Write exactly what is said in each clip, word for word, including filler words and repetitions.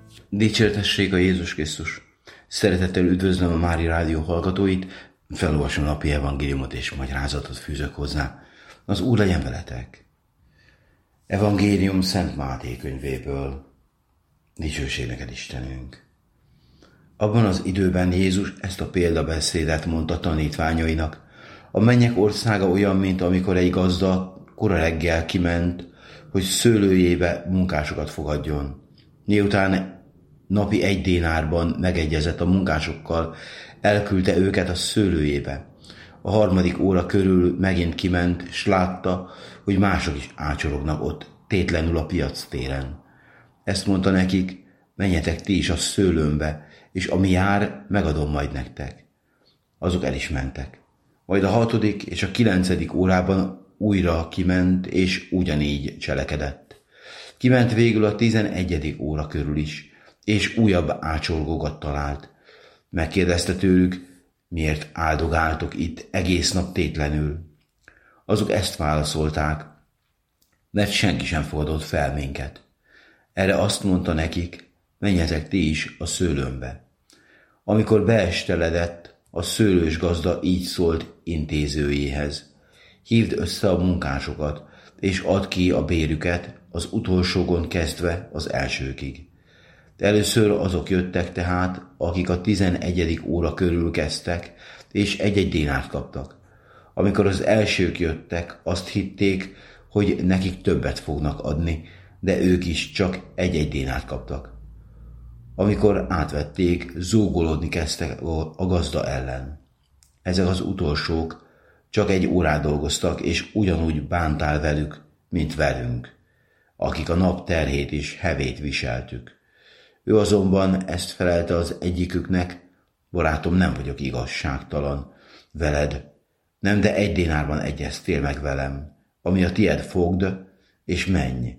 Dicsértessék a Jézus Krisztus! Szeretettel üdvözlöm a Mária Rádió hallgatóit, felolvasom napi evangéliumot és magyarázatot fűzök hozzá. Az Úr legyen veletek! Evangélium Szent Máté könyvéből. Dicsőség neked, Istenünk! Abban az időben Jézus ezt a példabeszédet mondta tanítványainak. A mennyek országa olyan, mint amikor egy gazda kora reggel kiment, hogy szőlőjébe munkásokat fogadjon. Miután napi egy dénárban megegyezett a munkásokkal, elküldte őket a szőlőjébe. A harmadik óra körül megint kiment, s látta, hogy mások is ácsorognak ott, tétlenül a piac téren. Ezt mondta nekik: menjetek ti is a szőlőmbe, és ami jár, megadom majd nektek. Azok el is mentek. Majd a hatodik és a kilencedik órában újra kiment, és ugyanígy cselekedett. Kiment végül a tizenegyedik óra körül is, és újabb ácsorgókat talált. Megkérdezte tőlük: miért áldogáltok itt egész nap tétlenül? Azok ezt válaszolták: mert senki sem fogadott fel minket. Erre azt mondta nekik: menjetek ti is a szőlőmbe. Amikor beesteledett, a szőlős gazda így szólt intézőjéhez: hívd össze a munkásokat, és add ki a bérüket, az utolsógon kezdve az elsőkig. Először azok jöttek tehát, akik a tizenegyedik óra körül kezdtek, és egy-egy dénárt kaptak. Amikor az elsők jöttek, azt hitték, hogy nekik többet fognak adni, de ők is csak egy-egy dénárt kaptak. Amikor átvették, zúgolódni kezdtek a gazda ellen. Ezek az utolsók csak egy órát dolgoztak, és ugyanúgy bántál velük, mint velünk, akik a nap terhét és hevét viseltük. Ő azonban ezt felelte az egyiküknek: barátom, nem vagyok igazságtalan veled, nem, de egy dénárban egyeztél meg velem, ami a tied fogd, és menj.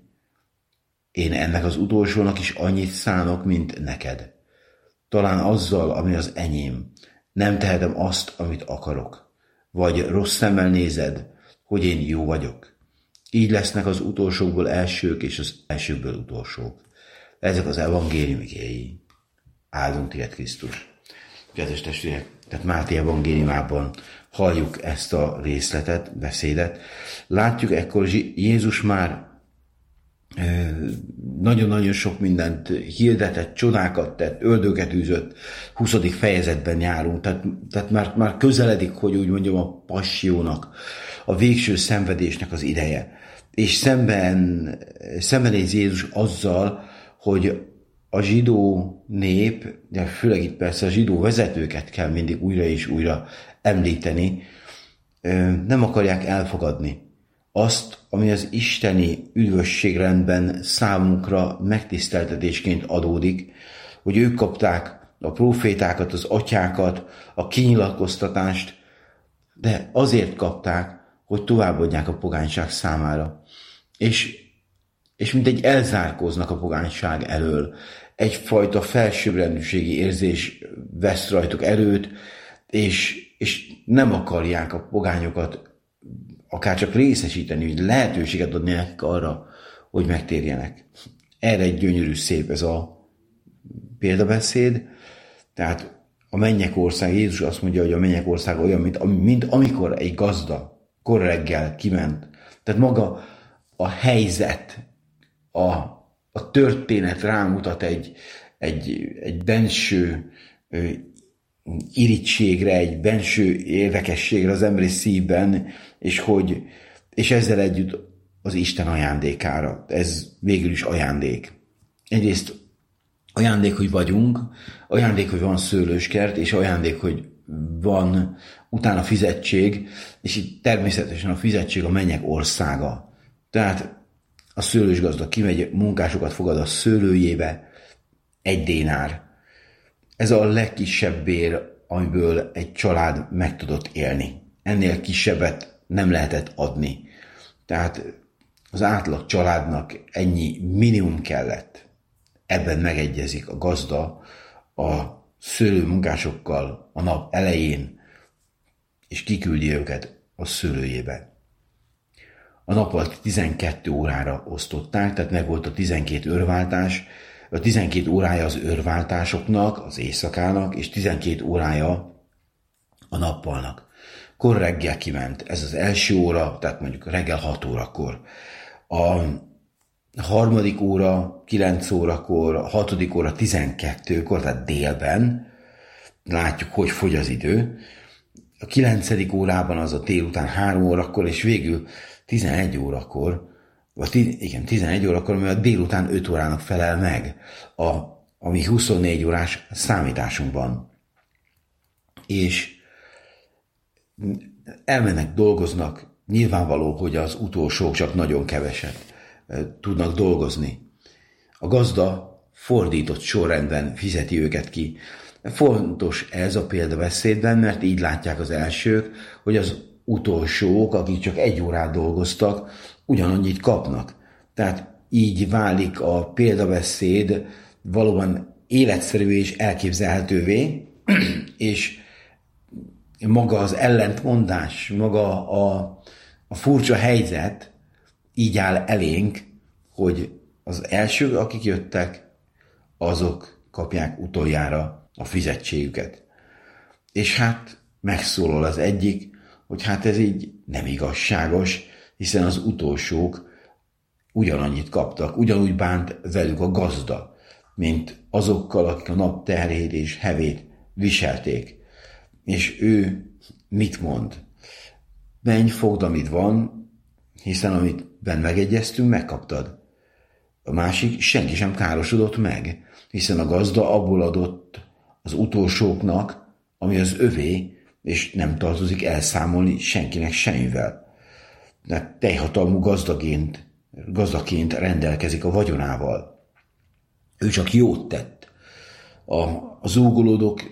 Én ennek az utolsónak is annyit szánok, mint neked. Talán azzal, ami az enyém, nem tehetem azt, amit akarok. Vagy rossz szemmel nézed, hogy én jó vagyok. Így lesznek az utolsókból elsők, és az elsőkből utolsók. Ezek az evangélium igéi. Áldunk téged, Krisztus! Kedves testvérek, tehát Máté evangéliumában halljuk ezt a részletet, beszédet. Látjuk, ekkor Jézus már nagyon-nagyon sok mindent hirdetett, csodákat tett, ördöget űzött, huszadik fejezetben járunk, tehát, tehát már, már közeledik, hogy úgy mondjam, a passiónak, a végső szenvedésnek az ideje. És szemben, szembenéz Jézus azzal, hogy a zsidó nép, de főleg itt persze a zsidó vezetőket kell mindig újra és újra említeni, nem akarják elfogadni azt, ami az isteni üdvösségrendben számunkra megtiszteltetésként adódik, hogy ők kapták a prófétákat, az atyákat, a kinyilatkoztatást, de azért kapták, hogy továbbadják a pogányság számára. És, és mint egy elzárkóznak a pogányság elől, egyfajta felsőbbrendűségi érzés vesz rajtuk erőt, és, és nem akarják a pogányokat akár csak részesíteni, hogy lehetőséget adni nekik arra, hogy megtérjenek. Erre egy gyönyörű, szép ez a példabeszéd. Tehát a mennyek ország, Jézus azt mondja, hogy a mennyek ország olyan, mint, mint amikor egy gazda kora reggel kiment. Tehát maga a helyzet, a, a történet rámutat egy, egy, egy benső irítségre, egy benső érdekességre az emberi szívben, és, hogy, és ezzel együtt az Isten ajándékára. Ez végül is ajándék. Egyrészt ajándék, hogy vagyunk, ajándék, hogy van szőlőskert, és ajándék, hogy van utána fizetség, és itt természetesen a fizetség a mennyek országa. Tehát a szőlősgazda kimegy, munkásokat fogad a szőlőjébe, egy dénár. Ez a legkisebb bér, amiből egy család meg tudott élni. Ennél kisebbet nem lehetett adni. Tehát az átlag családnak ennyi minimum kellett. Ebben megegyezik a gazda a szőlőmunkásokkal a nap elején, és kiküldi őket a szőlőjébe. A nap alatt tizenkét órára osztották, tehát meg volt a tizenkét őrváltás, A tizenkét órája az őrváltásoknak, az éjszakának, és tizenkét órája a nappalnak. Kor reggel kiment, ez az első óra, tehát mondjuk reggel hat órakor. A harmadik óra kilenc órakor, a hatodik óra tizenkettőkor, tehát délben, látjuk, hogy fogy az idő. A kilencedik órában az a délután három órakor, és végül tizenegy órakor, vagy igen, tizenegy órakor, ami a délután öt órának felel meg, a, ami huszonnégy órás számításunkban. És elmennek, dolgoznak, nyilvánvaló, hogy az utolsók csak nagyon keveset tudnak dolgozni. A gazda fordított sorrendben fizeti őket ki. Fontos ez a példabeszédben, mert így látják az elsők, hogy az utolsók, akik csak egy órát dolgoztak, ugyanannyit kapnak. Tehát így válik a példabeszéd valóban életszerűvé és elképzelhetővé, és maga az ellentmondás, maga a, a furcsa helyzet így áll elénk, hogy az első, akik jöttek, azok kapják utoljára a fizetségüket. És hát megszólal az egyik, hogy hát ez így nem igazságos, hiszen az utolsók ugyanannyit kaptak, ugyanúgy bánt velük a gazda, mint azokkal, akik a nap terhét és hevét viselték. És ő mit mond? Menj, fogd, amit van, hiszen amit benne megegyeztünk, megkaptad. A másik, senki sem károsodott meg, hiszen a gazda abból adott az utolsóknak, ami az övé, és nem tartozik elszámolni senkinek semmivel. De teljhatalmú gazdaként, gazdaként rendelkezik a vagyonával. Ő csak jót tett. A, a zúgolódók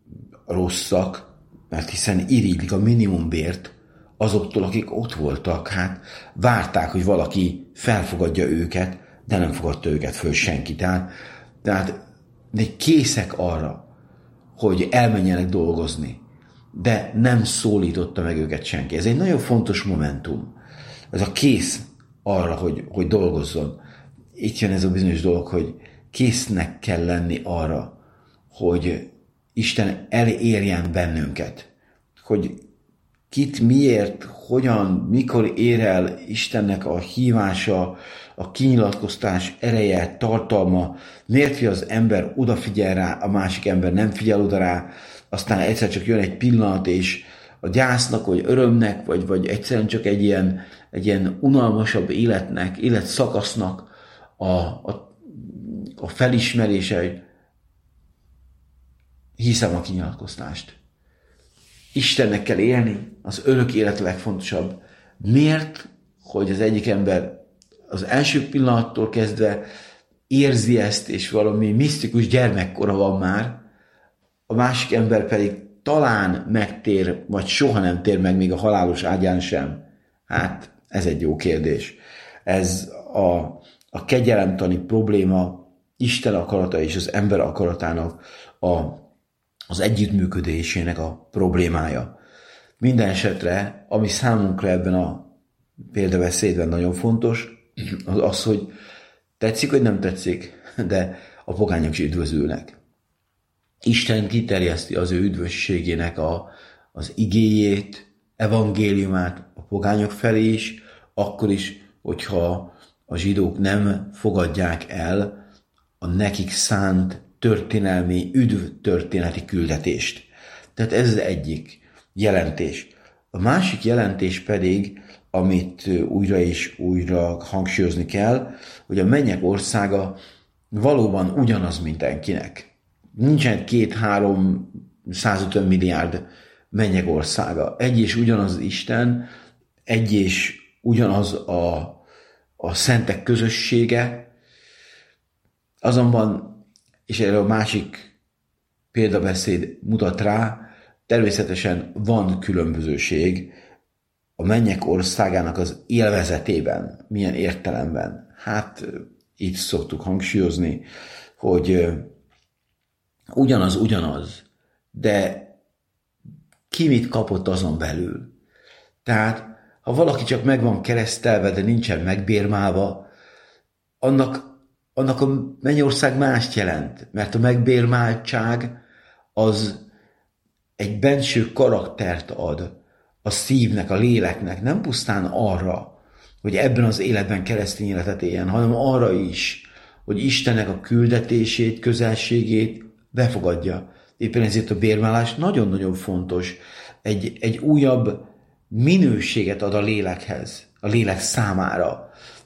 rosszak, mert hiszen irigylik a minimumbért azoktól, akik ott voltak, hát várták, hogy valaki felfogadja őket, de nem fogadta őket föl senki. Tehát, tehát de készek arra, hogy elmenjenek dolgozni, de nem szólította meg őket senki. Ez egy nagyon fontos momentum. Ez a kész arra, hogy, hogy dolgozzon. Itt jön ez a bizonyos dolog, hogy késznek kell lenni arra, hogy Isten elérjen bennünket. Hogy kit, miért, hogyan, mikor ér el Istennek a hívása, a kinyilatkoztás ereje, tartalma, miért, hogy az ember odafigyel rá, a másik ember nem figyel oda rá, aztán egyszer csak jön egy pillanat, és a gyásznak, vagy örömnek, vagy, vagy egyszerűen csak egy ilyen, egy ilyen unalmasabb életnek, életszakasznak a, a, a felismerése, hogy hiszem a kinyilatkoztást. Istennek kell élni, az örök élet a legfontosabb. Miért, hogy az egyik ember az első pillanattól kezdve érzi ezt, és valami misztikus gyermekkora van már, a másik ember pedig talán megtér, vagy soha nem tér meg, még a halálos ágyán sem. Hát, ez egy jó kérdés. Ez a, a kegyelemtani probléma Isten akarata és az ember akaratának a, az együttműködésének a problémája. Minden esetre, ami számunkra ebben a példabeszédben nagyon fontos, az az, hogy tetszik, vagy nem tetszik, de a pogányok is üdvözülnek. Isten kiterjeszti az ő üdvösségének a, az igéjét, evangéliumát a pogányok felé is, akkor is, hogyha a zsidók nem fogadják el a nekik szánt történelmi, üdv történeti küldetést. Tehát ez az egyik jelentés. A másik jelentés pedig, amit újra és újra hangsúlyozni kell, hogy a mennyek országa valóban ugyanaz mindenkinek. Nincsen két-három százötven milliárd mennyek országa. Egy és ugyanaz Isten, egy és ugyanaz a, a szentek közössége, azonban, és erre a másik példabeszéd mutat rá, természetesen van különbözőség a mennyek országának az élvezetében. Milyen értelemben? Hát így szoktuk hangsúlyozni, hogy ugyanaz, ugyanaz, de ki mit kapott azon belül. Tehát, ha valaki csak meg van keresztelve, de nincsen megbérmálva, annak annak a mennyország mást jelent, mert a megbérmáltság az egy benső karaktert ad a szívnek, a léleknek, nem pusztán arra, hogy ebben az életben keresztény életet éljen, hanem arra is, hogy Istennek a küldetését, közelségét befogadja. Éppen ezért a bérmálás nagyon-nagyon fontos. Egy, egy újabb minőséget ad a lélekhez, a lélek számára.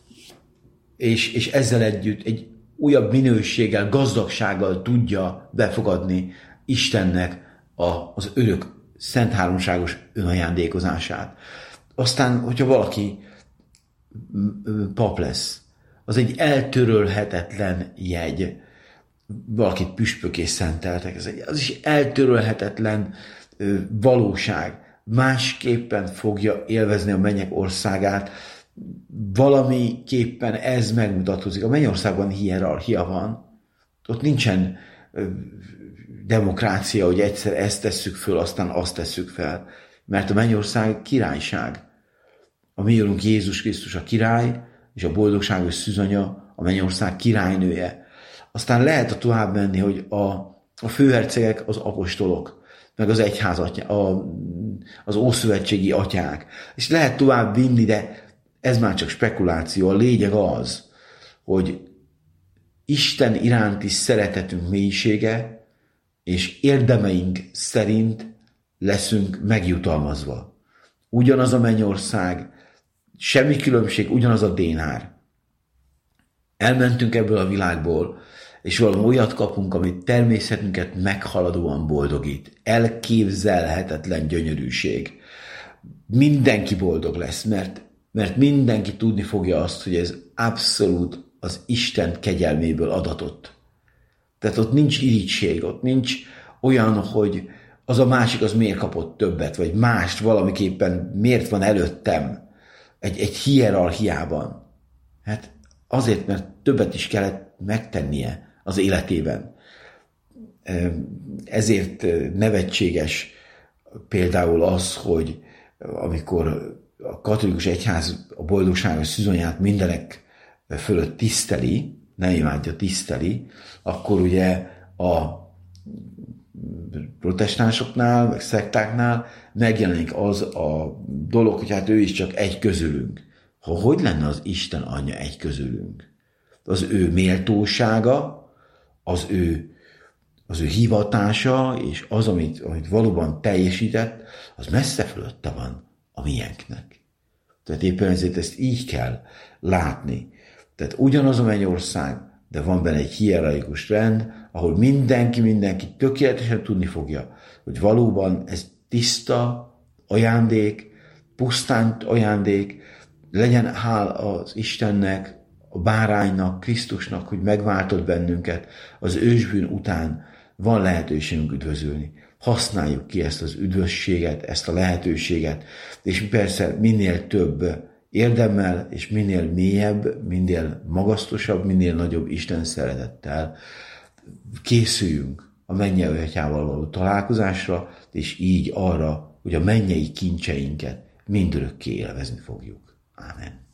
És, és ezzel együtt egy újabb minőséggel, gazdagsággal tudja befogadni Istennek a, az örök, szent háromságos önajándékozását. Aztán, hogyha valaki pap lesz, az egy eltörölhetetlen jegy. Valakit püspökké szenteltek, ez egy, az is eltörölhetetlen ö, valóság. Másképpen fogja élvezni a mennyek országát, valamiképpen ez megmutatkozik. A mennyországban hierarchia van, ott nincsen ö, demokrácia, hogy egyszer ezt tesszük föl, aztán azt tesszük fel, mert a mennyország királyság. A mi Urunk Jézus Krisztus a király, és a boldogságos szűzanya a mennyország királynője. Aztán lehet a tovább menni, hogy a, a főhercegek az apostolok, meg az egyház atya, a, az ószövetségi atyák. És lehet tovább vinni, de ez már csak spekuláció. A lényeg az, hogy Isten iránti szeretetünk mélysége és érdemeink szerint leszünk megjutalmazva. Ugyanaz a mennyország, semmi különbség, ugyanaz a dénár. Elmentünk ebből a világból, és valami olyat kapunk, amit természetünket meghaladóan boldogít. Elképzelhetetlen gyönyörűség. Mindenki boldog lesz, mert, mert mindenki tudni fogja azt, hogy ez abszolút az Isten kegyelméből adatott. Tehát ott nincs irigység, ott nincs olyan, hogy az a másik az miért kapott többet, vagy mást valamiképpen miért van előttem egy, egy hierarchiában. Hát azért, mert többet is kellett megtennie az életében. Ezért nevetséges például az, hogy amikor a katolikus egyház a boldogságos szűzanyát mindenek fölött tiszteli, nem imádja, tiszteli, akkor ugye a protestánsoknál, meg szektáknál megjelenik az a dolog, hogy hát ő is csak egy közülünk. Ha hogy lenne az Isten anyja egy közülünk? Az ő méltósága, az ő, az ő hivatása, és az, amit, amit valóban teljesített, az messze fölötte van a miénknek. Tehát éppen ezért ezt így kell látni. Tehát ugyanaz a mennyország, de van benne egy hierarchikus rend, ahol mindenki, mindenki tökéletesen tudni fogja, hogy valóban ez tiszta ajándék, pusztán ajándék, legyen hál az Istennek, a báránynak, Krisztusnak, hogy megváltott bennünket, az ősbűn után van lehetőségünk üdvözölni. Használjuk ki ezt az üdvösséget, ezt a lehetőséget, és persze minél több érdemmel, és minél mélyebb, minél magasztosabb, minél nagyobb Isten szeretettel készüljünk a mennyei atyával való találkozásra, és így arra, hogy a mennyei kincseinket mindörökké élvezni fogjuk. Ámen.